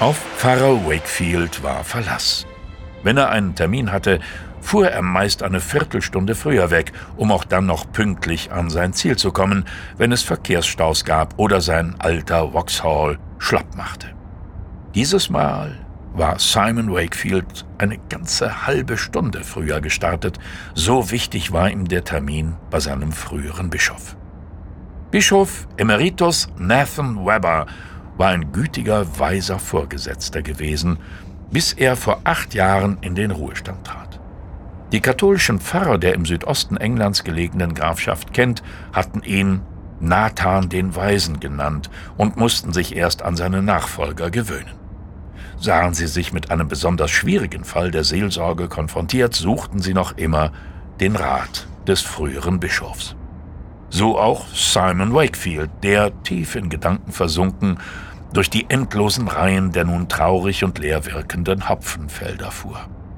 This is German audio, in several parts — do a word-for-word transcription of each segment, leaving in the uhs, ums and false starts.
Auf Pfarrer Wakefield war Verlass. Wenn er einen Termin hatte, fuhr er meist eine Viertelstunde früher weg, um auch dann noch pünktlich an sein Ziel zu kommen, wenn es Verkehrsstaus gab oder sein alter Vauxhall schlapp machte. Dieses Mal war Simon Wakefield eine ganze halbe Stunde früher gestartet, so wichtig war ihm der Termin bei seinem früheren Bischof. Bischof Emeritus Nathan Webber war ein gütiger, weiser Vorgesetzter gewesen, bis er vor acht Jahren in den Ruhestand trat. Die katholischen Pfarrer der im Südosten Englands gelegenen Grafschaft Kent hatten ihn Nathan den Weisen genannt und mussten sich erst an seine Nachfolger gewöhnen. Sahen sie sich mit einem besonders schwierigen Fall der Seelsorge konfrontiert, suchten sie noch immer den Rat des früheren Bischofs. So auch Simon Wakefield, der, tief in Gedanken versunken, durch die endlosen Reihen der nun traurig und leer wirkenden Hopfenfelder fuhr.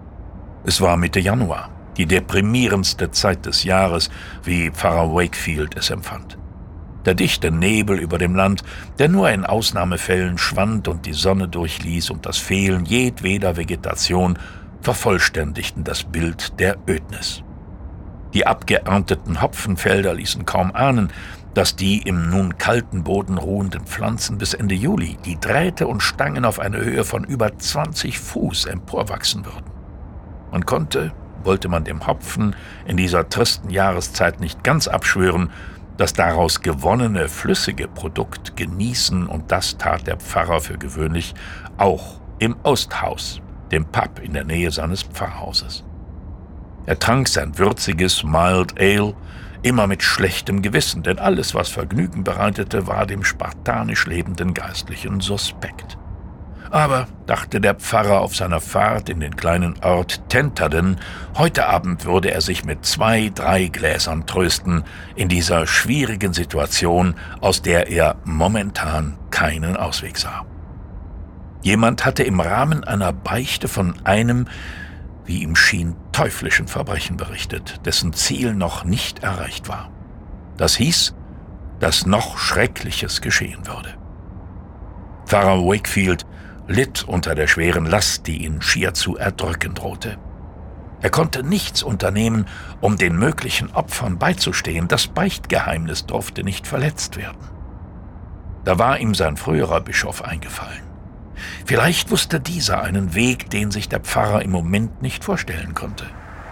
Es war Mitte Januar, die deprimierendste Zeit des Jahres, wie Pfarrer Wakefield es empfand. Der dichte Nebel über dem Land, der nur in Ausnahmefällen schwand und die Sonne durchließ, und das Fehlen jedweder Vegetation vervollständigten das Bild der Ödnis. Die abgeernteten Hopfenfelder ließen kaum ahnen, dass die im nun kalten Boden ruhenden Pflanzen bis Ende Juli die Drähte und Stangen auf eine Höhe von über zwanzig Fuß emporwachsen würden. Man konnte, wollte man dem Hopfen in dieser tristen Jahreszeit nicht ganz abschwören, das daraus gewonnene flüssige Produkt genießen, und das tat der Pfarrer für gewöhnlich auch im Osthaus, dem Pub in der Nähe seines Pfarrhauses. Er trank sein würziges Mild Ale immer mit schlechtem Gewissen, denn alles, was Vergnügen bereitete, war dem spartanisch lebenden Geistlichen suspekt. Aber, dachte der Pfarrer auf seiner Fahrt in den kleinen Ort Tenterden, heute Abend würde er sich mit zwei, drei Gläsern trösten in dieser schwierigen Situation, aus der er momentan keinen Ausweg sah. Jemand hatte im Rahmen einer Beichte von einem, wie ihm schien, teuflischen Verbrechen berichtet, dessen Ziel noch nicht erreicht war. Das hieß, dass noch Schreckliches geschehen würde. Pfarrer Wakefield litt unter der schweren Last, die ihn schier zu erdrücken drohte. Er konnte nichts unternehmen, um den möglichen Opfern beizustehen. Das Beichtgeheimnis durfte nicht verletzt werden. Da war ihm sein früherer Bischof eingefallen. Vielleicht wusste dieser einen Weg, den sich der Pfarrer im Moment nicht vorstellen konnte.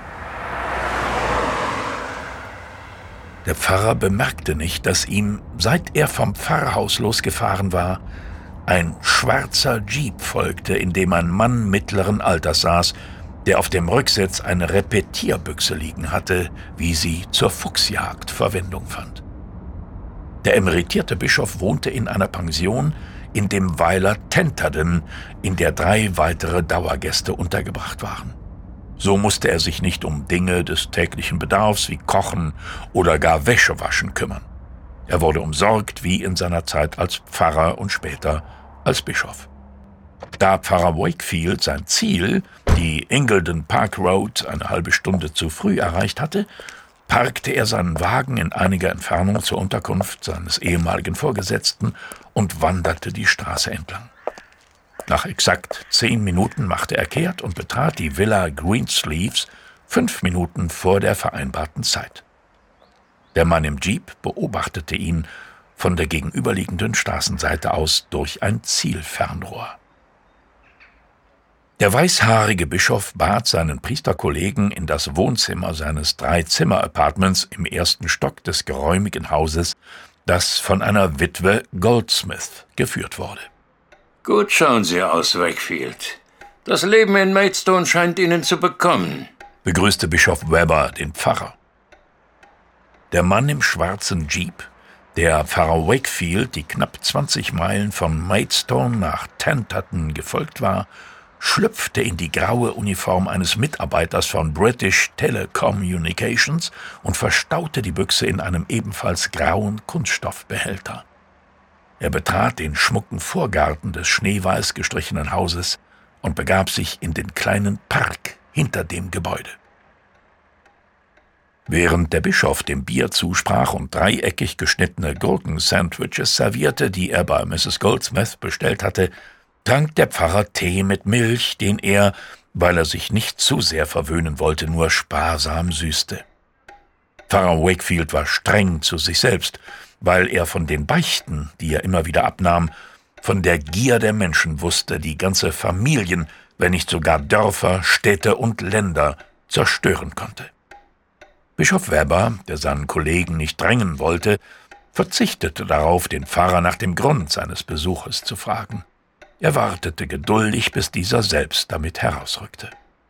Der Pfarrer bemerkte nicht, dass ihm, seit er vom Pfarrhaus losgefahren war, ein schwarzer Jeep folgte, in dem ein Mann mittleren Alters saß, der auf dem Rücksitz eine Repetierbüchse liegen hatte, wie sie zur Fuchsjagd Verwendung fand. Der emeritierte Bischof wohnte in einer Pension in dem Weiler Tenterden, in der drei weitere Dauergäste untergebracht waren. So musste er sich nicht um Dinge des täglichen Bedarfs wie Kochen oder gar Wäschewaschen kümmern. Er wurde umsorgt wie in seiner Zeit als Pfarrer und später als Bischof. Da Pfarrer Wakefield sein Ziel, die Ingleton Park Road, eine halbe Stunde zu früh erreicht hatte, parkte er seinen Wagen in einiger Entfernung zur Unterkunft seines ehemaligen Vorgesetzten und wanderte die Straße entlang. Nach exakt zehn Minuten machte er kehrt und betrat die Villa Greensleeves fünf Minuten vor der vereinbarten Zeit. Der Mann im Jeep beobachtete ihn von der gegenüberliegenden Straßenseite aus durch ein Zielfernrohr. Der weißhaarige Bischof bat seinen Priesterkollegen in das Wohnzimmer seines Drei-Zimmer-Apartments im ersten Stock des geräumigen Hauses, das von einer Witwe Goldsmith geführt wurde. »Gut schauen Sie aus, Wakefield. Das Leben in Maidstone scheint Ihnen zu bekommen«, begrüßte Bischof Webber den Pfarrer. Der Mann im schwarzen Jeep, der Pfarrer Wakefield die knapp zwanzig Meilen von Maidstone nach Tenterden gefolgt war, schlüpfte in die graue Uniform eines Mitarbeiters von British Telecommunications und verstaute die Büchse in einem ebenfalls grauen Kunststoffbehälter. Er betrat den schmucken Vorgarten des schneeweiß gestrichenen Hauses und begab sich in den kleinen Park hinter dem Gebäude. Während der Bischof dem Bier zusprach und dreieckig geschnittene Gurken-Sandwiches servierte, die er bei Misses Goldsmith bestellt hatte, trank der Pfarrer Tee mit Milch, den er, weil er sich nicht zu sehr verwöhnen wollte, nur sparsam süßte. Pfarrer Wakefield war streng zu sich selbst, weil er von den Beichten, die er immer wieder abnahm, von der Gier der Menschen wusste, die ganze Familien, wenn nicht sogar Dörfer, Städte und Länder zerstören konnte. Bischof Weber, der seinen Kollegen nicht drängen wollte, verzichtete darauf, den Pfarrer nach dem Grund seines Besuches zu fragen. Er wartete geduldig, bis dieser selbst damit herausrückte.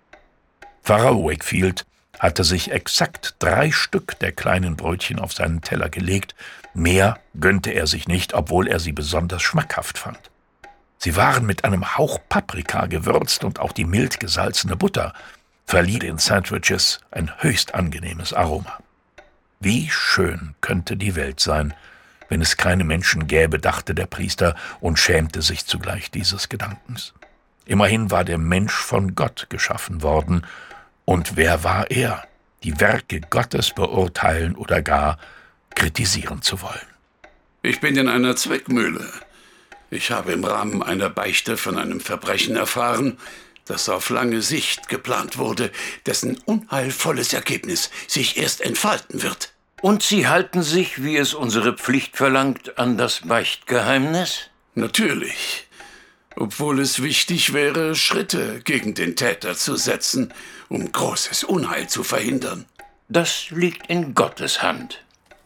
Pfarrer Wakefield hatte sich exakt drei Stück der kleinen Brötchen auf seinen Teller gelegt. Mehr gönnte er sich nicht, obwohl er sie besonders schmackhaft fand. Sie waren mit einem Hauch Paprika gewürzt und auch die mild gesalzene Butter verlieh den Sandwiches ein höchst angenehmes Aroma. Wie schön könnte die Welt sein, wenn es keine Menschen gäbe, dachte der Priester und schämte sich zugleich dieses Gedankens. Immerhin war der Mensch von Gott geschaffen worden, und wer war er, die Werke Gottes beurteilen oder gar kritisieren zu wollen? Ich bin in einer Zwickmühle. Ich habe im Rahmen einer Beichte von einem Verbrechen erfahren, das auf lange Sicht geplant wurde, dessen unheilvolles Ergebnis sich erst entfalten wird. Und Sie halten sich, wie es unsere Pflicht verlangt, an das Beichtgeheimnis? Natürlich. Obwohl es wichtig wäre, Schritte gegen den Täter zu setzen, um großes Unheil zu verhindern. Das liegt in Gottes Hand.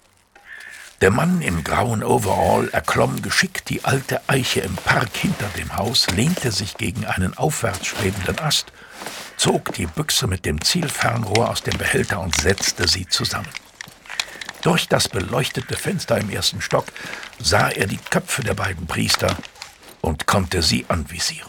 Der Mann im grauen Overall erklomm geschickt die alte Eiche im Park hinter dem Haus, lehnte sich gegen einen aufwärts strebenden Ast, zog die Büchse mit dem Zielfernrohr aus dem Behälter und setzte sie zusammen. Durch das beleuchtete Fenster im ersten Stock sah er die Köpfe der beiden Priester und konnte sie anvisieren.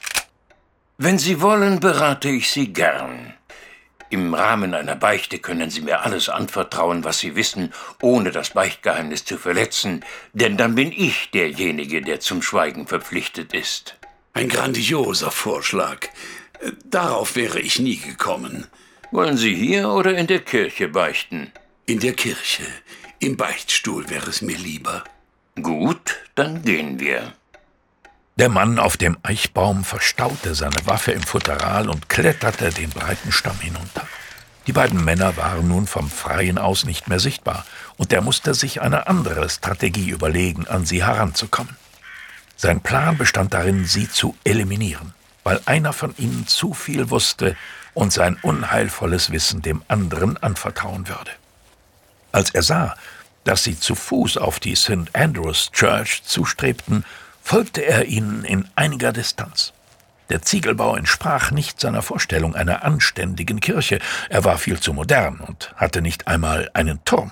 Wenn Sie wollen, berate ich Sie gern. Im Rahmen einer Beichte können Sie mir alles anvertrauen, was Sie wissen, ohne das Beichtgeheimnis zu verletzen, denn dann bin ich derjenige, der zum Schweigen verpflichtet ist. Ein grandioser Vorschlag. Darauf wäre ich nie gekommen. Wollen Sie hier oder in der Kirche beichten? In der Kirche. Im Beichtstuhl wäre es mir lieber. Gut, dann gehen wir. Der Mann auf dem Eichbaum verstaute seine Waffe im Futteral und kletterte den breiten Stamm hinunter. Die beiden Männer waren nun vom Freien aus nicht mehr sichtbar, und er musste sich eine andere Strategie überlegen, an sie heranzukommen. Sein Plan bestand darin, sie zu eliminieren, weil einer von ihnen zu viel wusste und sein unheilvolles Wissen dem anderen anvertrauen würde. Als er sah, dass sie zu Fuß auf die Saint Andrews Church zustrebten, folgte er ihnen in einiger Distanz. Der Ziegelbau entsprach nicht seiner Vorstellung einer anständigen Kirche. Er war viel zu modern und hatte nicht einmal einen Turm.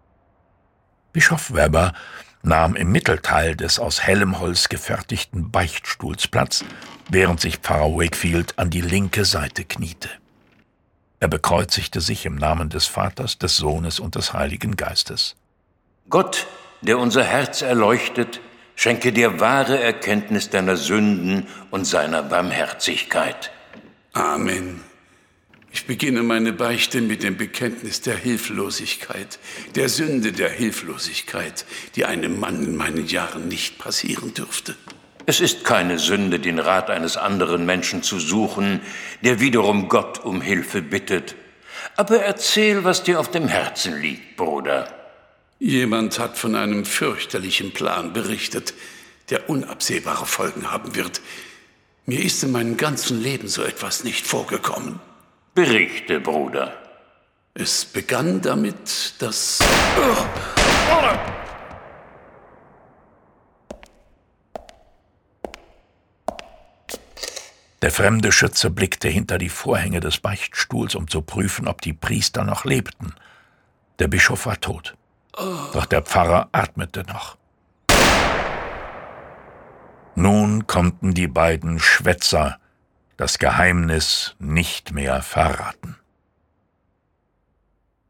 Bischof Weber nahm im Mittelteil des aus hellem Holz gefertigten Beichtstuhls Platz, während sich Pfarrer Wakefield an die linke Seite kniete. Er bekreuzigte sich im Namen des Vaters, des Sohnes und des Heiligen Geistes. Gott, der unser Herz erleuchtet, schenke dir wahre Erkenntnis deiner Sünden und seiner Barmherzigkeit. Amen. Ich beginne meine Beichte mit dem Bekenntnis der Hilflosigkeit, der Sünde der Hilflosigkeit, die einem Mann in meinen Jahren nicht passieren dürfte. Es ist keine Sünde, den Rat eines anderen Menschen zu suchen, der wiederum Gott um Hilfe bittet. Aber erzähl, was dir auf dem Herzen liegt, Bruder. Jemand hat von einem fürchterlichen Plan berichtet, der unabsehbare Folgen haben wird. Mir ist in meinem ganzen Leben so etwas nicht vorgekommen. Berichte, Bruder. Es begann damit, dass... Der fremde Schütze blickte hinter die Vorhänge des Beichtstuhls, um zu prüfen, ob die Priester noch lebten. Der Bischof war tot. Doch der Pfarrer atmete noch. Nun konnten die beiden Schwätzer das Geheimnis nicht mehr verraten.